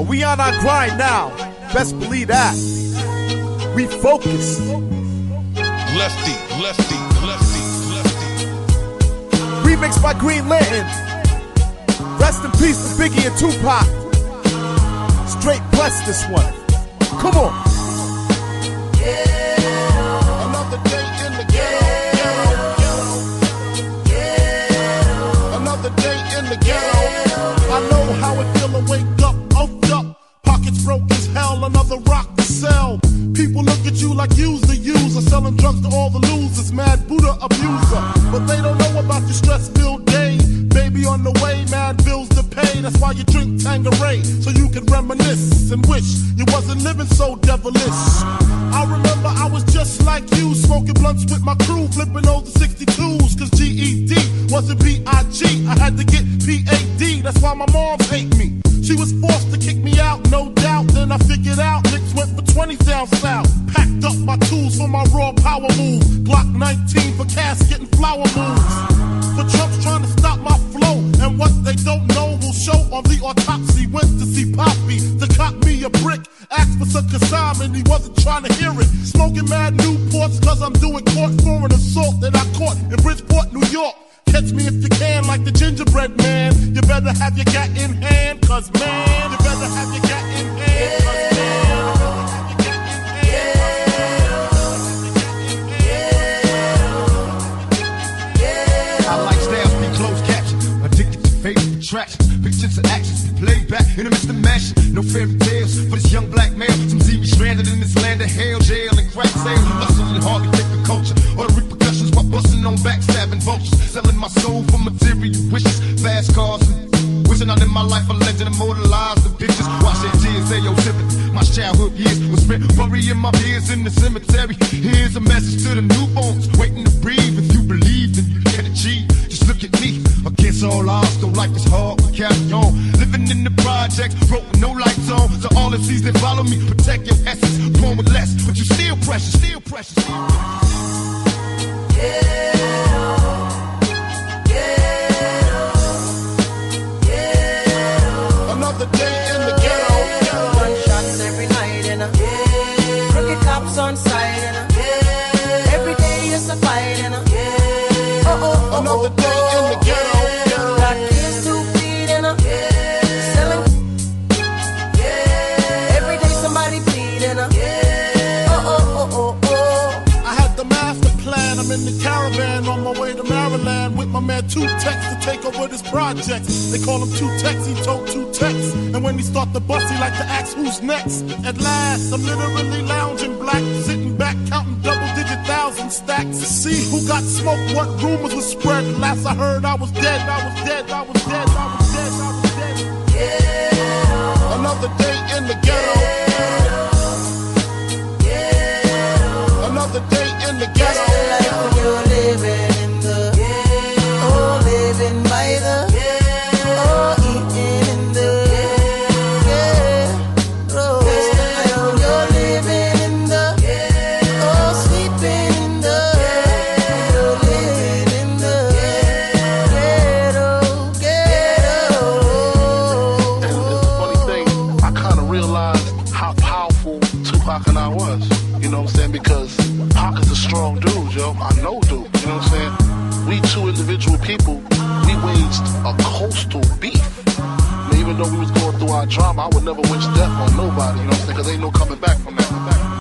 we on our grind now. Best believe that. We focus. Lefty. Remixed by Green Lantern. Rest in peace to Biggie and Tupac. Straight blessed this one. Come on. Another day in the ghetto. Another day in the ghetto. I know how it feel to wake up, oaked up, pockets broke as hell, another rock to sell. People look at you like you's the user, selling drugs to all the losers, mad Buddha abuser. But they don't know about your stress-filled day. Baby on the way, mad bills to pay. That's why you drink Tanqueray, so you can reminisce and wish you wasn't living so devilish. I remember I was just like you, smoking blunts with my crew, flipping over 62s, cause GED wasn't B.I.G. I had to get P.A.D. That's why my mom hate me. She was forced to kick me out, no doubt. Then I figured out Nicks went for 20 down south. Packed up my tools for my raw power move. Glock 19 for casket and flower moves. For Trump's trying to stop my flow, and what they don't know will show on the autopsy. Went to see Poppy to cop me a brick. Asked for some consignment, he wasn't trying to hear it. Smoking mad Newports cause I'm doing court for an assault that I caught in Bridgeport, New York. Catch me if you can, like the gingerbread man. You better have your gat in hand, cause man, you better have your gat in hand, cause man, I like styles, be closed caption, addicted to favorite attractions, pictures and actions be played back in the midst of mashing. No fairy tales for this young black male. Some see me stranded in this land of hell, jail and crack sales, hustling hardly take the culture or the repercussions while busting on backstabbing vultures, selling my soul for material wishes, fast cars, wishing out in my life a legend immortalized the pictures. Watch that tears, ayo, sympathy. My childhood years was spent burying my peers in the cemetery. Here's a message to the newborns waiting to breathe. If you believe, then you can achieve. Just look at me, against all odds, though life is hard, we carry on. Living in the projects, broke with no lights on. So all MCs that follow me, protect your essence, born with less, but you still precious, still precious, still precious. Another day in the ghetto. Gunshots every night and crooked cops on sight and every day is a fight and another day in the ghetto. Got kids to feed and selling. Every day somebody bleeding. I had the master plan. I'm in the caravan on my way to Maryland with my man Two Tex to take over this project. They call him Two Tex, he told Two Tex. And when he start the bus, he like to ask who's next. At last, I'm literally lounging black, sitting back, counting double-digit thousand stacks to see who got smoked, what rumors were spread. Last I heard, I was dead, I was dead, I was dead, I was dead, I was dead. Yeah. Another day in the ghetto. Another day in the ghetto. Just the life when you're living in the living by the eating in the road. Just the life when you're living in the sleeping in the you're living in the ghetto. And it's the funny thing, I kind of realized how powerful Tupac and I was. You know what I'm saying? Because Pac is a strong dude, yo. I know dude. You know what I'm saying? We two individual people, we waged a coastal beef. And even though we was going through our drama, I would never wish death on nobody, you know what I'm saying? Because ain't no coming back from that.